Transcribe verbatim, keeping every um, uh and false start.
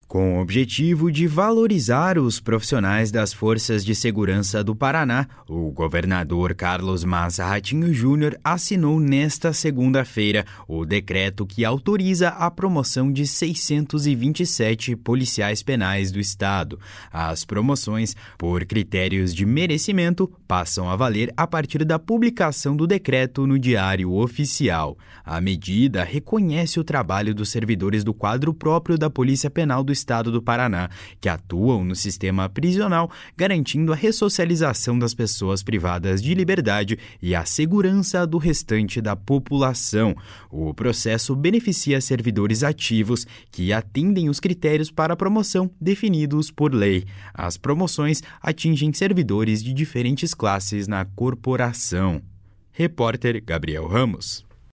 Com o objetivo de valorizar os profissionais das Forças de Segurança do Paraná, o governador Carlos Massa Ratinho Júnior assinou nesta segunda-feira o decreto que autoriza a promoção de seiscentos e vinte e sete policiais penais do estado. As promoções, por critérios de merecimento, passam a valer a partir da publicação do decreto no Diário Oficial. A medida reconhece o trabalho dos servidores do quadro próprio da Polícia Penal do Estado do Paraná, que atuam no sistema prisional, garantindo a ressocialização das pessoas privadas de liberdade e a segurança do restante da população. O processo beneficia servidores ativos que atendem os critérios para promoção definidos por lei. As promoções atingem servidores de diferentes classes na corporação. Repórter Gabriel Ramos.